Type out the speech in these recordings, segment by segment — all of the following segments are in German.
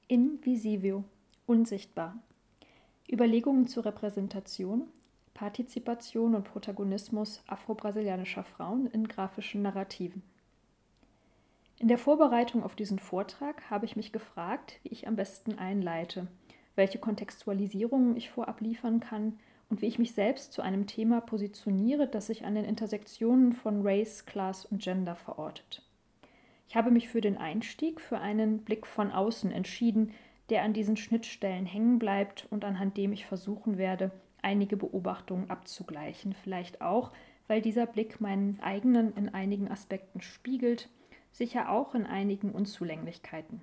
Invisível, unsichtbar. Überlegungen zur Repräsentation, Partizipation und Protagonismus afro-brasilianischer Frauen in grafischen Narrativen. In der Vorbereitung auf diesen Vortrag habe ich mich gefragt, wie ich am besten einleite, welche Kontextualisierungen ich vorab liefern kann und wie ich mich selbst zu einem Thema positioniere, das sich an den Intersektionen von Race, Class und Gender verortet. Ich habe mich für den Einstieg für einen Blick von außen entschieden, der an diesen Schnittstellen hängen bleibt und anhand dem ich versuchen werde, einige Beobachtungen abzugleichen. Vielleicht auch, weil dieser Blick meinen eigenen in einigen Aspekten spiegelt, sicher auch in einigen Unzulänglichkeiten.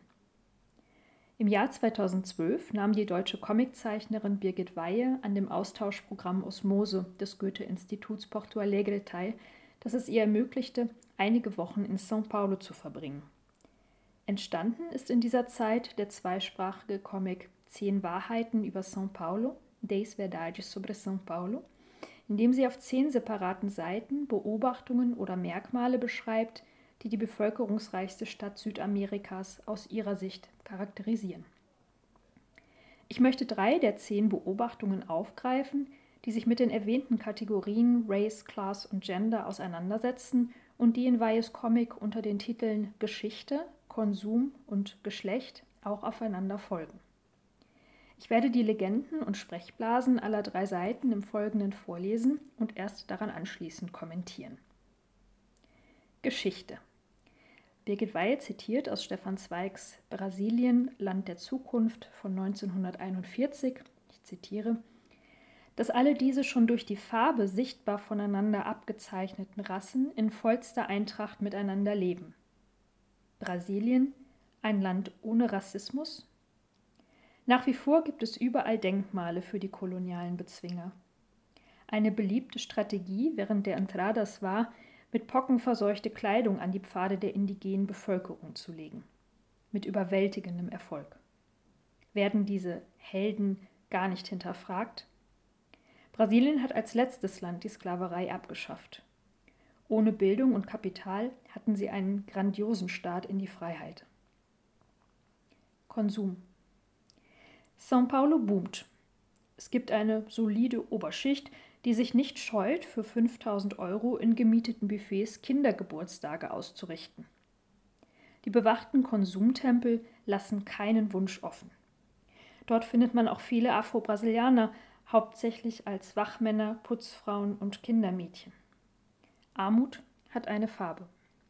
Im Jahr 2012 nahm die deutsche Comiczeichnerin Birgit Weihe an dem Austauschprogramm Osmose des Goethe-Instituts Porto Alegre teil, das es ihr ermöglichte, einige Wochen in São Paulo zu verbringen. Entstanden ist in dieser Zeit der zweisprachige Comic 10 Wahrheiten über São Paulo, 10 Verdades sobre São Paulo, in dem sie auf 10 separaten Seiten Beobachtungen oder Merkmale beschreibt, die die bevölkerungsreichste Stadt Südamerikas aus ihrer Sicht charakterisieren. Ich möchte 3 der 10 Beobachtungen aufgreifen, die sich mit den erwähnten Kategorien Race, Class und Gender auseinandersetzen und die in Weihes Comic unter den Titeln Geschichte, Konsum und Geschlecht auch aufeinander folgen. Ich werde die Legenden und Sprechblasen aller 3 Seiten im Folgenden vorlesen und erst daran anschließend kommentieren. Geschichte. Birgit Weihe zitiert aus Stefan Zweigs Brasilien, Land der Zukunft von 1941, ich zitiere, dass alle diese schon durch die Farbe sichtbar voneinander abgezeichneten Rassen in vollster Eintracht miteinander leben. Brasilien, ein Land ohne Rassismus? Nach wie vor gibt es überall Denkmale für die kolonialen Bezwinger. Eine beliebte Strategie während der Entradas war, mit pockenverseuchte Kleidung an die Pfade der indigenen Bevölkerung zu legen. Mit überwältigendem Erfolg. Werden diese Helden gar nicht hinterfragt? Brasilien hat als letztes Land die Sklaverei abgeschafft. Ohne Bildung und Kapital hatten sie einen grandiosen Start in die Freiheit. Konsum. São Paulo boomt. Es gibt eine solide Oberschicht, die sich nicht scheut, für 5.000 € in gemieteten Buffets Kindergeburtstage auszurichten. Die bewachten Konsumtempel lassen keinen Wunsch offen. Dort findet man auch viele Afro-Brasilianer, hauptsächlich als Wachmänner, Putzfrauen und Kindermädchen. Armut hat eine Farbe.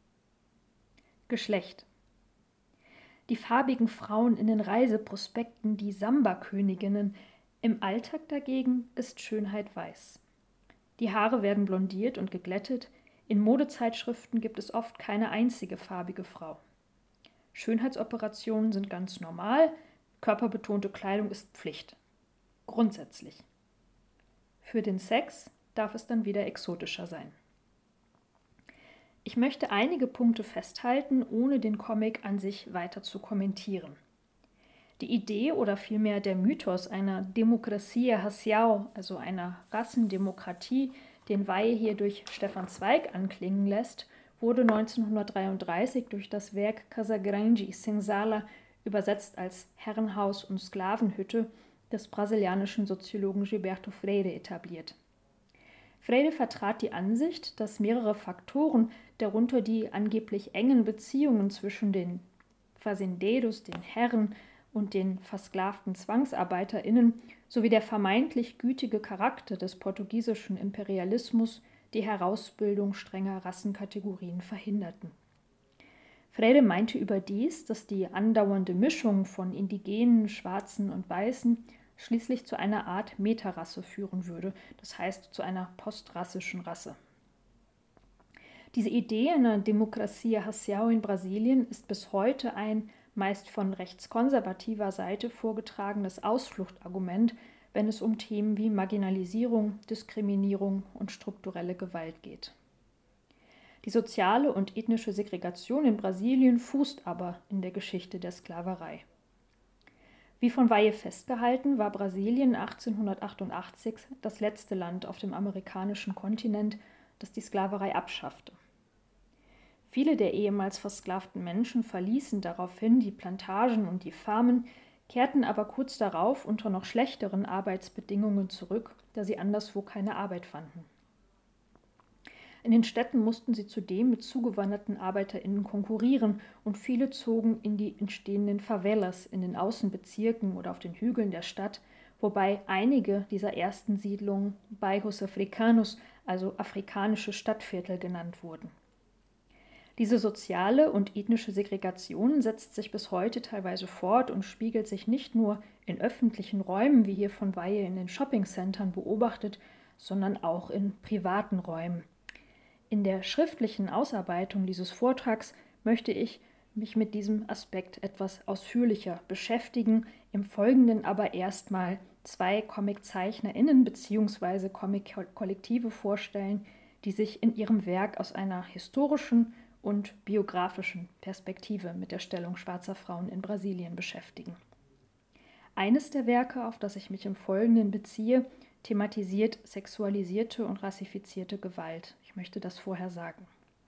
Geschlecht. Die farbigen Frauen in den Reiseprospekten, die Samba-Königinnen, im Alltag dagegen ist Schönheit weiß. Die Haare werden blondiert und geglättet, in Modezeitschriften gibt es oft keine einzige farbige Frau. Schönheitsoperationen sind ganz normal, körperbetonte Kleidung ist Pflicht. Grundsätzlich. Für den Sex darf es dann wieder exotischer sein. Ich möchte einige Punkte festhalten, ohne den Comic an sich weiter zu kommentieren. Die Idee oder vielmehr der Mythos einer Democracia racial, also einer Rassendemokratie, den Weihe hier durch Stefan Zweig anklingen lässt, wurde 1933 durch das Werk Casa Grande e Senzala, übersetzt als Herrenhaus und Sklavenhütte, des brasilianischen Soziologen Gilberto Freire etabliert. Freire vertrat die Ansicht, dass mehrere Faktoren, darunter die angeblich engen Beziehungen zwischen den Fazendeiros, den Herren, und den versklavten ZwangsarbeiterInnen sowie der vermeintlich gütige Charakter des portugiesischen Imperialismus die Herausbildung strenger Rassenkategorien verhinderten. Freire meinte überdies, dass die andauernde Mischung von Indigenen, Schwarzen und Weißen schließlich zu einer Art Metarasse führen würde, das heißt zu einer postrassischen Rasse. Diese Idee einer Democracia racial in Brasilien ist bis heute ein meist von rechtskonservativer Seite vorgetragenes Ausfluchtargument, wenn es um Themen wie Marginalisierung, Diskriminierung und strukturelle Gewalt geht. Die soziale und ethnische Segregation in Brasilien fußt aber in der Geschichte der Sklaverei. Wie von Weihe festgehalten, war Brasilien 1888 das letzte Land auf dem amerikanischen Kontinent, das die Sklaverei abschaffte. Viele der ehemals versklavten Menschen verließen daraufhin die Plantagen und die Farmen, kehrten aber kurz darauf unter noch schlechteren Arbeitsbedingungen zurück, da sie anderswo keine Arbeit fanden. In den Städten mussten sie zudem mit zugewanderten ArbeiterInnen konkurrieren und viele zogen in die entstehenden Favelas in den Außenbezirken oder auf den Hügeln der Stadt, wobei einige dieser ersten Siedlungen Bairros Africanos, also afrikanische Stadtviertel, genannt wurden. Diese soziale und ethnische Segregation setzt sich bis heute teilweise fort und spiegelt sich nicht nur in öffentlichen Räumen, wie hier von Weihe in den Shoppingcentern beobachtet, sondern auch in privaten Räumen. In der schriftlichen Ausarbeitung dieses Vortrags möchte ich mich mit diesem Aspekt etwas ausführlicher beschäftigen, im Folgenden aber erstmal 2 ComiczeichnerInnen bzw. Comic-Kollektive vorstellen, die sich in ihrem Werk aus einer historischen und biografischen Perspektive mit der Stellung schwarzer Frauen in Brasilien beschäftigen. Eines der Werke, auf das ich mich im Folgenden beziehe, thematisiert sexualisierte und rassifizierte Gewalt. Ich möchte das vorher sagen.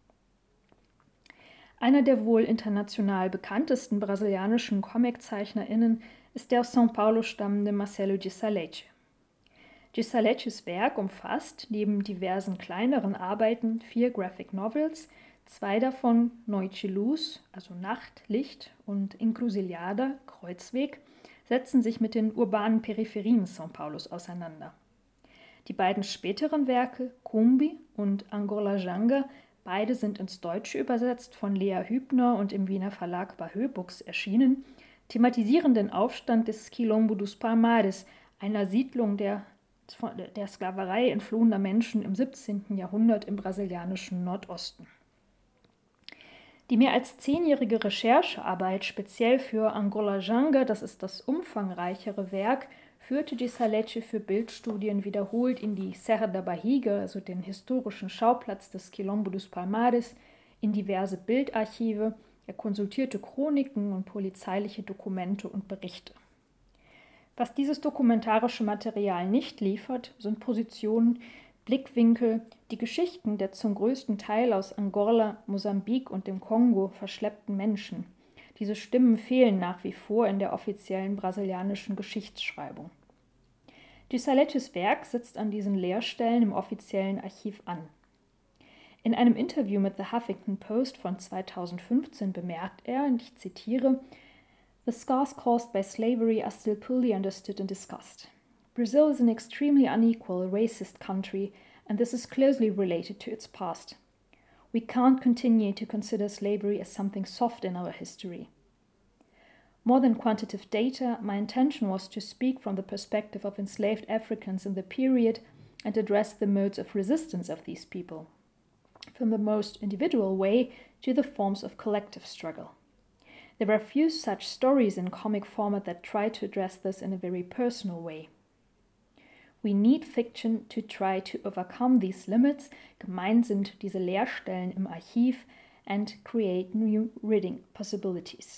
Einer der wohl international bekanntesten brasilianischen ComiczeichnerInnen ist der aus São Paulo stammende Marcelo de Salete. De Saletes Werk umfasst neben diversen kleineren Arbeiten 4 Graphic Novels, 2 davon Noite Luz, also Nacht, Licht, und Encruzilhada, Kreuzweg, setzen sich mit den urbanen Peripherien São Paulos auseinander. Die beiden späteren Werke, Kumbi und Angola Janga, beide sind ins Deutsche übersetzt, von Lea Hübner und im Wiener Verlag Bahö Books erschienen, thematisieren den Aufstand des Quilombo dos Palmares, einer Siedlung der Sklaverei entflohener Menschen im 17. Jahrhundert im brasilianischen Nordosten. Die mehr als 10-jährige Recherchearbeit speziell für Angola Janga, das ist das umfangreichere Werk, führte de Salete für Bildstudien wiederholt in die Serra da Barriga, also den historischen Schauplatz des Quilombo dos Palmares, in diverse Bildarchive, er konsultierte Chroniken und polizeiliche Dokumente und Berichte. Was dieses dokumentarische Material nicht liefert, sind Positionen, Blickwinkel, die Geschichten der zum größten Teil aus Angola, Mosambik und dem Kongo verschleppten Menschen. Diese Stimmen fehlen nach wie vor in der offiziellen brasilianischen Geschichtsschreibung. De Saletes Werk setzt an diesen Leerstellen im offiziellen Archiv an. In einem Interview mit The Huffington Post von 2015 bemerkt er, und ich zitiere, "The scars caused by slavery are still poorly understood and discussed. Brazil is an extremely unequal, racist country, and this is closely related to its past. We can't continue to consider slavery as something soft in our history. More than quantitative data, my intention was to speak from the perspective of enslaved Africans in the period and address the modes of resistance of these people, from the most individual way to the forms of collective struggle. There are few such stories in comic format that try to address this in a very personal way. We need fiction to try to overcome these limits, gemeint sind diese Leerstellen im Archiv, and create new reading possibilities."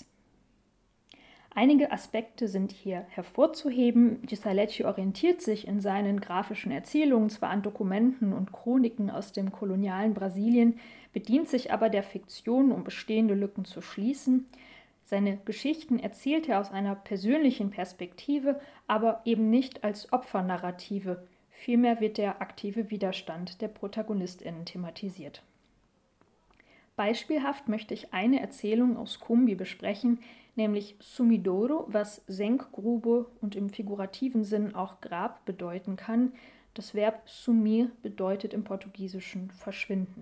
Einige Aspekte sind hier hervorzuheben. De Salete orientiert sich in seinen grafischen Erzählungen zwar an Dokumenten und Chroniken aus dem kolonialen Brasilien, bedient sich aber der Fiktion, um bestehende Lücken zu schließen. Seine Geschichten erzählt er aus einer persönlichen Perspektive, aber eben nicht als Opfernarrative. Vielmehr wird der aktive Widerstand der ProtagonistInnen thematisiert. Beispielhaft möchte ich eine Erzählung aus Kumbi besprechen, nämlich Sumidouro, was Senkgrube und im figurativen Sinn auch Grab bedeuten kann. Das Verb sumir bedeutet im Portugiesischen verschwinden.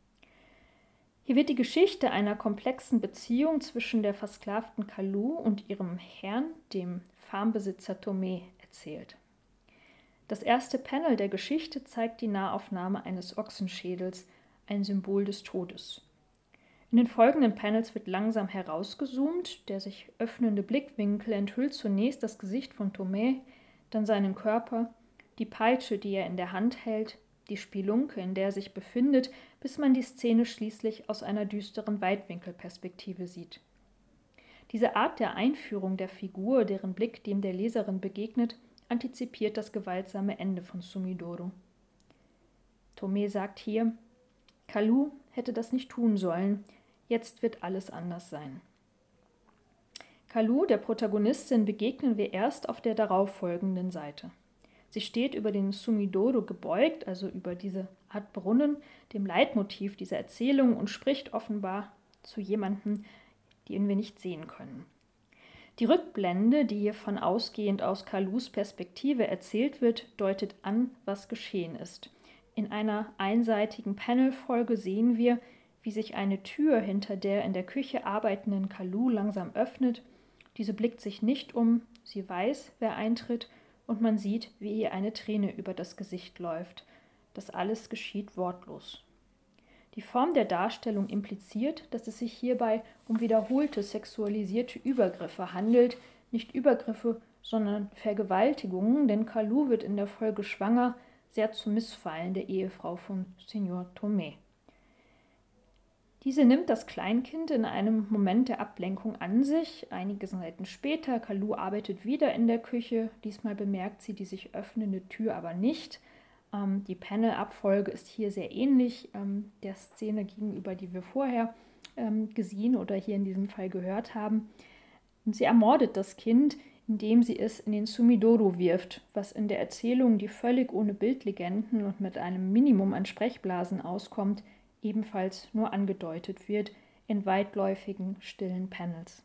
Hier wird die Geschichte einer komplexen Beziehung zwischen der versklavten Kalu und ihrem Herrn, dem Farmbesitzer Tomé, erzählt. Das erste Panel der Geschichte zeigt die Nahaufnahme eines Ochsenschädels, ein Symbol des Todes. In den folgenden Panels wird langsam herausgezoomt, der sich öffnende Blickwinkel enthüllt zunächst das Gesicht von Tomé, dann seinen Körper, die Peitsche, die er in der Hand hält, die Spelunke, in der er sich befindet, bis man die Szene schließlich aus einer düsteren Weitwinkelperspektive sieht. Diese Art der Einführung der Figur, deren Blick dem der Leserin begegnet, antizipiert das gewaltsame Ende von Sumidouro. Tomé sagt hier: Kalu hätte das nicht tun sollen. Jetzt wird alles anders sein. Kalu, der Protagonistin, begegnen wir erst auf der darauffolgenden Seite. Sie steht über den Sumidoro gebeugt, also über diese Art Brunnen, dem Leitmotiv dieser Erzählung, und spricht offenbar zu jemandem, den wir nicht sehen können. Die Rückblende, die hiervon ausgehend aus Kalus Perspektive erzählt wird, deutet an, was geschehen ist. In einer einseitigen Panelfolge sehen wir, wie sich eine Tür hinter der in der Küche arbeitenden Kalu langsam öffnet. Diese blickt sich nicht um, sie weiß, wer eintritt, und man sieht, wie ihr eine Träne über das Gesicht läuft. Das alles geschieht wortlos. Die Form der Darstellung impliziert, dass es sich hierbei um wiederholte sexualisierte Übergriffe handelt, nicht Übergriffe, sondern Vergewaltigungen, denn Kalu wird in der Folge schwanger, sehr zum Missfallen der Ehefrau von Signor Tomé. Diese nimmt das Kleinkind in einem Moment der Ablenkung an sich. Einige Seiten später, Kalu arbeitet wieder in der Küche. Diesmal bemerkt sie die sich öffnende Tür aber nicht. Die Panel-Abfolge ist hier sehr ähnlich der Szene gegenüber, die wir vorher gesehen oder hier in diesem Fall gehört haben. Und sie ermordet das Kind, indem sie es in den Sumidoro wirft, was in der Erzählung, die völlig ohne Bildlegenden und mit einem Minimum an Sprechblasen auskommt, ebenfalls nur angedeutet wird in weitläufigen, stillen Panels.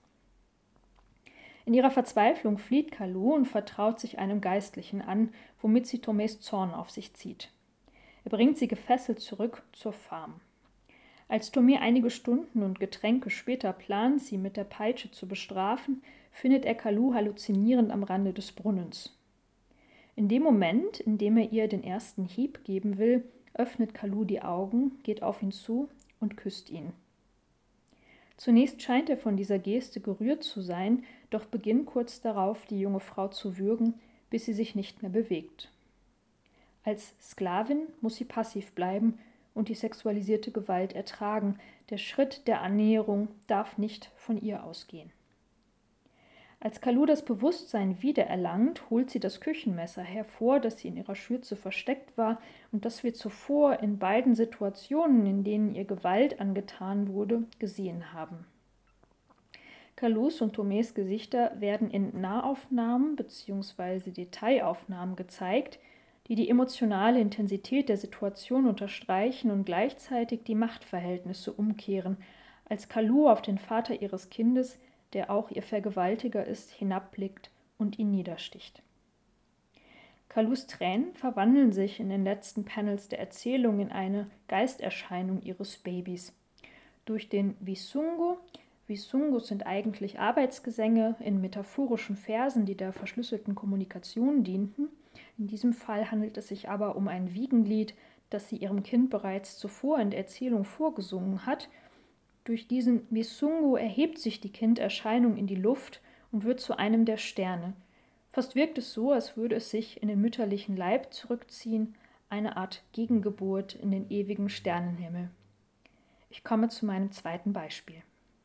In ihrer Verzweiflung flieht Kalu und vertraut sich einem Geistlichen an, womit sie Tomés Zorn auf sich zieht. Er bringt sie gefesselt zurück zur Farm. Als Tomé einige Stunden und Getränke später plant, sie mit der Peitsche zu bestrafen, findet er Kalu halluzinierend am Rande des Brunnens. In dem Moment, in dem er ihr den ersten Hieb geben will, öffnet Kalu die Augen, geht auf ihn zu und küsst ihn. Zunächst scheint er von dieser Geste gerührt zu sein, doch beginnt kurz darauf, die junge Frau zu würgen, bis sie sich nicht mehr bewegt. Als Sklavin muss sie passiv bleiben und die sexualisierte Gewalt ertragen. Der Schritt der Annäherung darf nicht von ihr ausgehen. Als Kalu das Bewusstsein wiedererlangt, holt sie das Küchenmesser hervor, das sie in ihrer Schürze versteckt war und das wir zuvor in beiden Situationen, in denen ihr Gewalt angetan wurde, gesehen haben. Kalus und Tomés Gesichter werden in Nahaufnahmen bzw. Detailaufnahmen gezeigt, die die emotionale Intensität der Situation unterstreichen und gleichzeitig die Machtverhältnisse umkehren, als Kalu auf den Vater ihres Kindes, der auch ihr Vergewaltiger ist, hinabblickt und ihn niedersticht. Kalus Tränen verwandeln sich in den letzten Panels der Erzählung in eine Geisterscheinung ihres Babys. Durch den Wisungu sind eigentlich Arbeitsgesänge in metaphorischen Versen, die der verschlüsselten Kommunikation dienten. In diesem Fall handelt es sich aber um ein Wiegenlied, das sie ihrem Kind bereits zuvor in der Erzählung vorgesungen hat. Durch diesen Wisungu erhebt sich die Kinderscheinung in die Luft und wird zu einem der Sterne. Fast wirkt es so, als würde es sich in den mütterlichen Leib zurückziehen, eine Art Gegengeburt in den ewigen Sternenhimmel. Ich komme zu meinem zweiten Beispiel.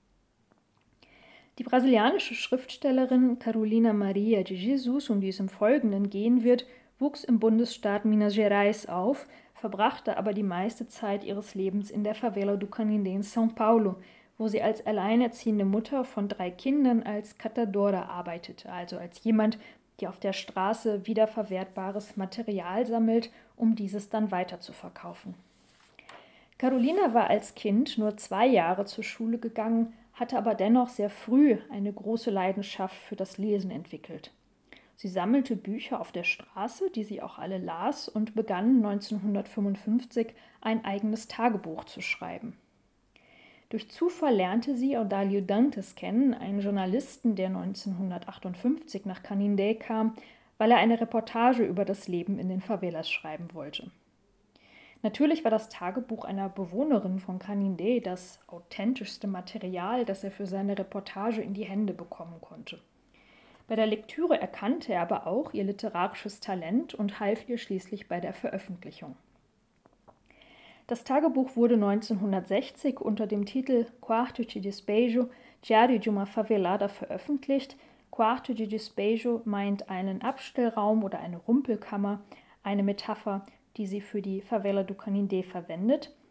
Die brasilianische Schriftstellerin Carolina Maria de Jesus, um die es im Folgenden gehen wird, wuchs im Bundesstaat Minas Gerais auf, verbrachte aber die meiste Zeit ihres Lebens in der Favela do Canindé in São Paulo, wo sie als alleinerziehende Mutter von 3 Kindern als Catadora arbeitete, also als jemand, die auf der Straße wiederverwertbares Material sammelt, um dieses dann weiterzuverkaufen. Carolina war als Kind nur 2 Jahre zur Schule gegangen, hatte aber dennoch sehr früh eine große Leidenschaft für das Lesen entwickelt. Sie sammelte Bücher auf der Straße, die sie auch alle las, und begann 1955 ein eigenes Tagebuch zu schreiben. Durch Zufall lernte sie Audálio Dantas kennen, einen Journalisten, der 1958 nach Canindé kam, weil er eine Reportage über das Leben in den Favelas schreiben wollte. Natürlich war das Tagebuch einer Bewohnerin von Canindé das authentischste Material, das er für seine Reportage in die Hände bekommen konnte. Bei der Lektüre erkannte er aber auch ihr literarisches Talent und half ihr schließlich bei der Veröffentlichung. Das Tagebuch wurde 1960 unter dem Titel Quarto de Despejo, Diário de uma Favelada veröffentlicht. Quarto de Despejo meint einen Abstellraum oder eine Rumpelkammer, eine Metapher, die sie für die Favela do Canindé verwendet.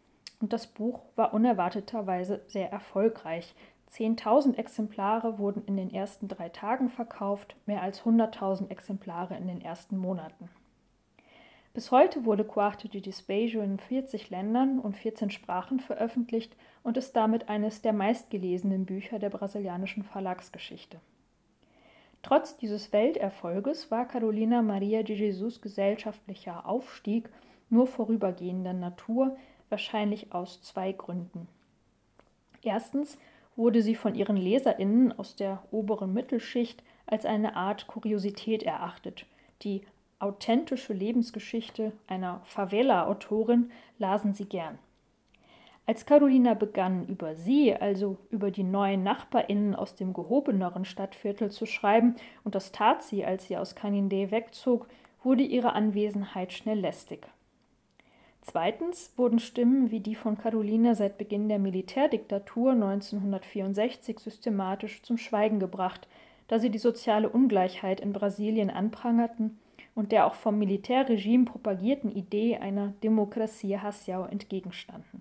und das Buch war unerwarteterweise sehr erfolgreich. 10.000 Exemplare wurden in den ersten 3 Tagen verkauft, mehr als 100.000 Exemplare in den ersten Monaten. Bis heute wurde Quarto de Despejo in 40 Ländern und 14 Sprachen veröffentlicht und ist damit eines der meistgelesenen Bücher der brasilianischen Verlagsgeschichte. Trotz dieses Welterfolges war Carolina Maria de Jesus gesellschaftlicher Aufstieg nur vorübergehender Natur, wahrscheinlich aus 2 Gründen. Erstens wurde sie von ihren LeserInnen aus der oberen Mittelschicht als eine Art Kuriosität erachtet. Die authentische Lebensgeschichte einer Favela-Autorin lasen sie gern. Als Carolina begann, über sie, also über die neuen NachbarInnen aus dem gehobeneren Stadtviertel zu schreiben, und das tat sie, als sie aus Canindé wegzog, wurde ihre Anwesenheit schnell lästig. Zweitens wurden Stimmen wie die von Carolina seit Beginn der Militärdiktatur 1964 systematisch zum Schweigen gebracht, da sie die soziale Ungleichheit in Brasilien anprangerten und der auch vom Militärregime propagierten Idee einer Democracia racial entgegenstanden.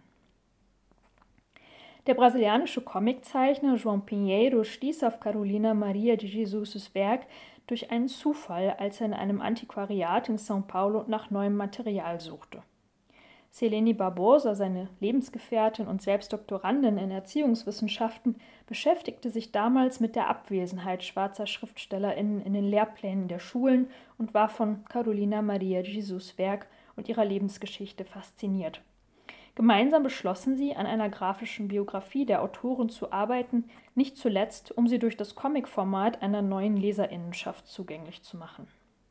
Der brasilianische Comiczeichner João Pinheiro stieß auf Carolina Maria de Jesus' Werk durch einen Zufall, als er in einem Antiquariat in São Paulo nach neuem Material suchte. Selene Barbosa, seine Lebensgefährtin und selbst Doktorandin in Erziehungswissenschaften, beschäftigte sich damals mit der Abwesenheit schwarzer SchriftstellerInnen in den Lehrplänen der Schulen und war von Carolina Maria de Jesus' Werk und ihrer Lebensgeschichte fasziniert. Gemeinsam beschlossen sie, an einer grafischen Biografie der Autorin zu arbeiten, nicht zuletzt, um sie durch das Comicformat einer neuen LeserInnenschaft zugänglich zu machen.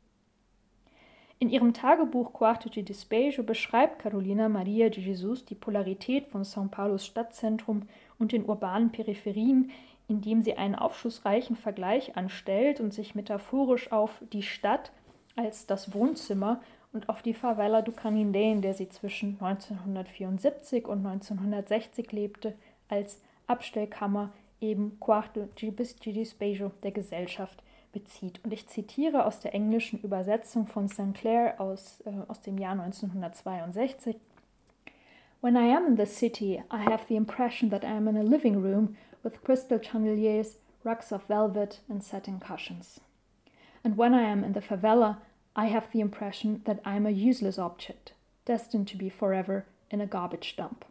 In ihrem Tagebuch Quarto de Despejo beschreibt Carolina Maria de Jesus die Polarität von São Paulos Stadtzentrum und den urbanen Peripherien, indem sie einen aufschlussreichen Vergleich anstellt und sich metaphorisch auf die Stadt als das Wohnzimmer und auf die Favela do Canindé, in der sie zwischen 1974 und 1960 lebte, als Abstellkammer, eben Quarto de Despejo der Gesellschaft, bezieht. Und ich zitiere aus der englischen Übersetzung von Sinclair aus dem Jahr 1962. When I am in the city, I have the impression that I am in a living room with crystal chandeliers, rugs of velvet and satin cushions. And when I am in the favela, I have the impression that I am a useless object, destined to be forever in a garbage dump.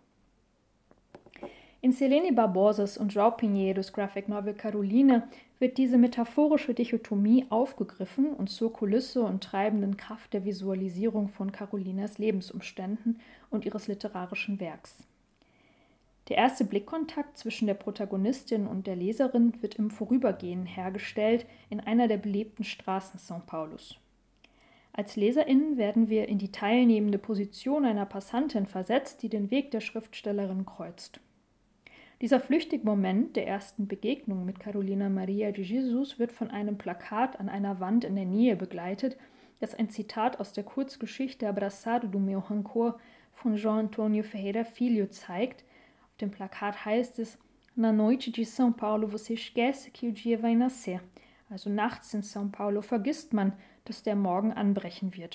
In Selene Barbosas und João Pinheiros Graphic Novel Carolina wird diese metaphorische Dichotomie aufgegriffen und zur Kulisse und treibenden Kraft der Visualisierung von Carolinas Lebensumständen und ihres literarischen Werks. Der erste Blickkontakt zwischen der Protagonistin und der Leserin wird im Vorübergehen hergestellt in einer der belebten Straßen São Paulos. Als LeserInnen werden wir in die teilnehmende Position einer Passantin versetzt, die den Weg der Schriftstellerin kreuzt. Dieser flüchtige Moment der ersten Begegnung mit Carolina Maria de Jesus wird von einem Plakat an einer Wand in der Nähe begleitet, das ein Zitat aus der Kurzgeschichte Abraçado do meu rancor von João Antônio Ferreira Filho zeigt. Auf dem Plakat heißt es: Na noite de São Paulo você esquece que o dia vai nascer. Also nachts in São Paulo vergisst man, dass der Morgen anbrechen wird.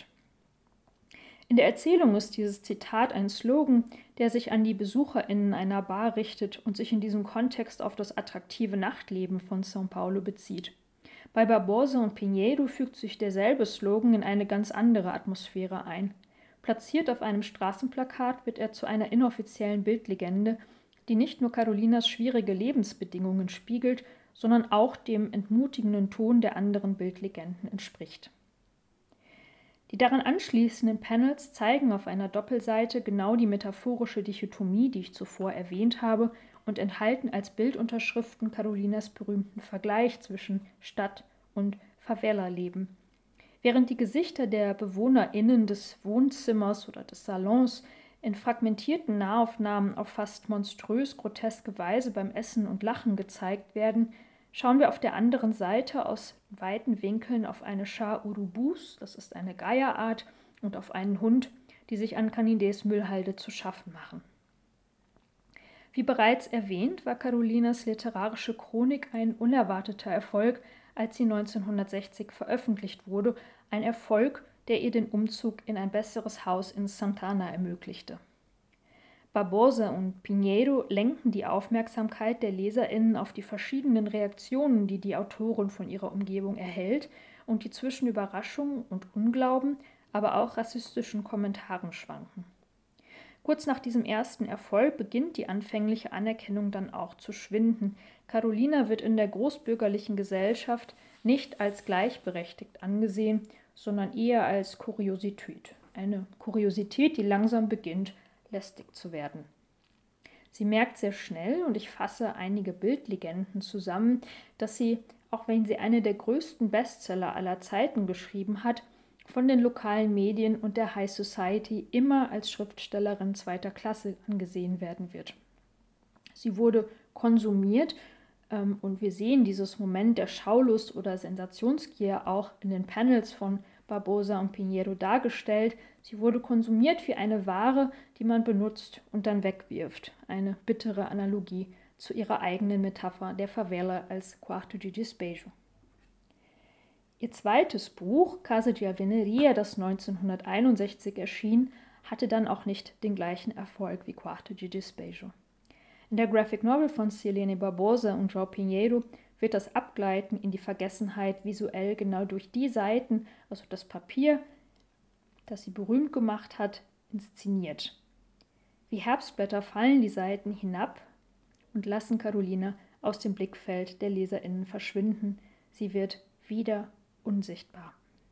In der Erzählung ist dieses Zitat ein Slogan, der sich an die BesucherInnen einer Bar richtet und sich in diesem Kontext auf das attraktive Nachtleben von São Paulo bezieht. Bei Barbosa und Pinheiro fügt sich derselbe Slogan in eine ganz andere Atmosphäre ein. Platziert auf einem Straßenplakat wird er zu einer inoffiziellen Bildlegende, die nicht nur Carolinas schwierige Lebensbedingungen spiegelt, sondern auch dem entmutigenden Ton der anderen Bildlegenden entspricht. Die daran anschließenden Panels zeigen auf einer Doppelseite genau die metaphorische Dichotomie, die ich zuvor erwähnt habe, und enthalten als Bildunterschriften Carolinas berühmten Vergleich zwischen Stadt- und Favela-Leben. Während die Gesichter der BewohnerInnen des Wohnzimmers oder des Salons in fragmentierten Nahaufnahmen auf fast monströs groteske Weise beim Essen und Lachen gezeigt werden, schauen wir auf der anderen Seite aus weiten Winkeln auf eine Schar Urubus, das ist eine Geierart, und auf einen Hund, die sich an Canindés Müllhalde zu schaffen machen. Wie bereits erwähnt, war Carolinas literarische Chronik ein unerwarteter Erfolg, als sie 1960 veröffentlicht wurde, ein Erfolg, der ihr den Umzug in ein besseres Haus in Santana ermöglichte. Barbosa und Pinheiro lenken die Aufmerksamkeit der LeserInnen auf die verschiedenen Reaktionen, die die Autorin von ihrer Umgebung erhält und die zwischen Überraschung und Unglauben, aber auch rassistischen Kommentaren schwanken. Kurz nach diesem ersten Erfolg beginnt die anfängliche Anerkennung dann auch zu schwinden. Carolina wird in der großbürgerlichen Gesellschaft nicht als gleichberechtigt angesehen, sondern eher als Kuriosität. Eine Kuriosität, die langsam beginnt, lästig zu werden. Sie merkt sehr schnell, und ich fasse einige Bildlegenden zusammen, dass sie, auch wenn sie eine der größten Bestseller aller Zeiten geschrieben hat, von den lokalen Medien und der High Society immer als Schriftstellerin zweiter Klasse angesehen werden wird. Sie wurde konsumiert, und wir sehen dieses Moment der Schaulust oder Sensationsgier auch in den Panels von Barbosa und Pinheiro dargestellt. Sie wurde konsumiert wie eine Ware, die man benutzt und dann wegwirft. Eine bittere Analogie zu ihrer eigenen Metapher der Favela als Quarto de Despejo. Ihr zweites Buch, Casa de Alvenaria, das 1961 erschien, hatte dann auch nicht den gleichen Erfolg wie Quarto de Despejo. In der Graphic Novel von Silene Barbosa und João Pinheiro wird das Abgleiten in die Vergessenheit visuell genau durch die Seiten, also das Papier, das sie berühmt gemacht hat, inszeniert. Wie Herbstblätter fallen die Seiten hinab und lassen Carolina aus dem Blickfeld der LeserInnen verschwinden. Sie wird wieder unsichtbar.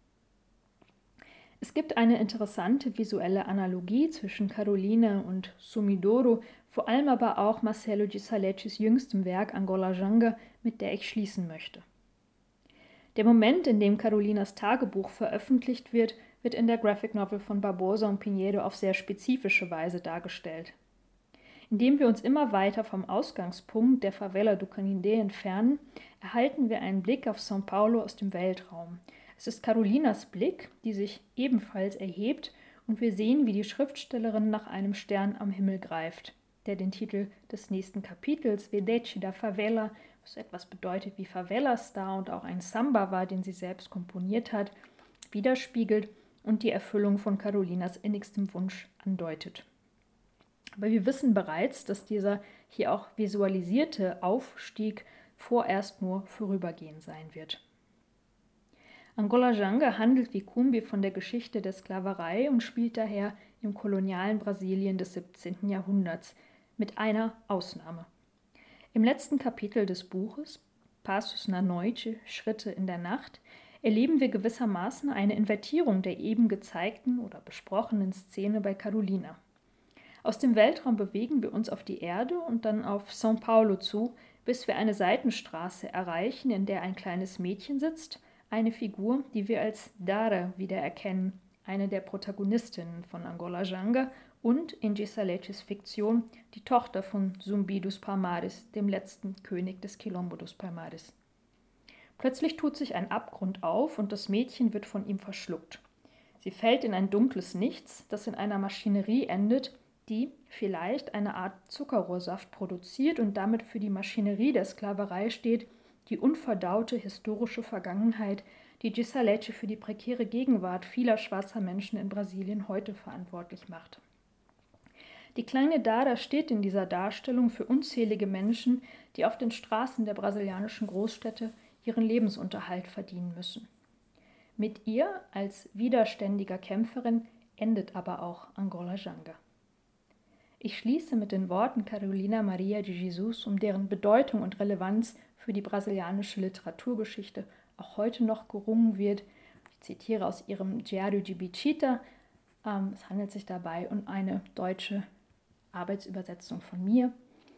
Es gibt eine interessante visuelle Analogie zwischen Carolina und Sumidoro, vor allem aber auch Marcelo de Saletes jüngstem Werk Angola Janga, mit der ich schließen möchte. Der Moment, in dem Carolinas Tagebuch veröffentlicht wird, wird in der Graphic Novel von Barbosa und Pinheiro auf sehr spezifische Weise dargestellt. Indem wir uns immer weiter vom Ausgangspunkt der Favela do Canindé entfernen, erhalten wir einen Blick auf São Paulo aus dem Weltraum. Es ist Carolinas Blick, die sich ebenfalls erhebt, und wir sehen, wie die Schriftstellerin nach einem Stern am Himmel greift, der den Titel des nächsten Kapitels, Vedete da Favela, was etwas bedeutet wie Favela-Star und auch ein Samba war, den sie selbst komponiert hat, widerspiegelt und die Erfüllung von Carolinas innigstem Wunsch andeutet. Aber wir wissen bereits, dass dieser hier auch visualisierte Aufstieg vorerst nur vorübergehend sein wird. Angola Janga handelt wie Cumbi von der Geschichte der Sklaverei und spielt daher im kolonialen Brasilien des 17. Jahrhunderts, mit einer Ausnahme. Im letzten Kapitel des Buches, Passos na Noite, Schritte in der Nacht, erleben wir gewissermaßen eine Invertierung der eben gezeigten oder besprochenen Szene bei Carolina. Aus dem Weltraum bewegen wir uns auf die Erde und dann auf São Paulo zu, bis wir eine Seitenstraße erreichen, in der ein kleines Mädchen sitzt, eine Figur, die wir als Dara wiedererkennen, eine der Protagonistinnen von Angola Janga und in Gisaletes Fiktion die Tochter von Zumbi dos Palmares, dem letzten König des Quilombo dos Palmares. Plötzlich tut sich ein Abgrund auf und das Mädchen wird von ihm verschluckt. Sie fällt in ein dunkles Nichts, das in einer Maschinerie endet, die vielleicht eine Art Zuckerrohrsaft produziert und damit für die Maschinerie der Sklaverei steht, die unverdaute historische Vergangenheit, die Gisalete für die prekäre Gegenwart vieler schwarzer Menschen in Brasilien heute verantwortlich macht. Die kleine Dada steht in dieser Darstellung für unzählige Menschen, die auf den Straßen der brasilianischen Großstädte ihren Lebensunterhalt verdienen müssen. Mit ihr als widerständiger Kämpferin endet aber auch Angola Janga. Ich schließe mit den Worten Carolina Maria de Jesus, um deren Bedeutung und Relevanz für die brasilianische Literaturgeschichte auch heute noch gerungen wird. Ich zitiere aus ihrem Diário de Bichita. Es handelt sich dabei um eine deutsche Arbeitsübersetzung von mir.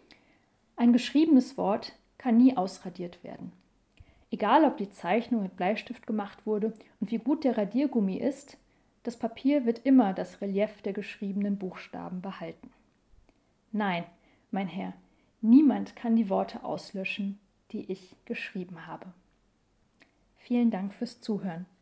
Ein geschriebenes Wort kann nie ausradiert werden. Egal, ob die Zeichnung mit Bleistift gemacht wurde und wie gut der Radiergummi ist, das Papier wird immer das Relief der geschriebenen Buchstaben behalten. Nein, mein Herr, niemand kann die Worte auslöschen, die ich geschrieben habe. Vielen Dank fürs Zuhören.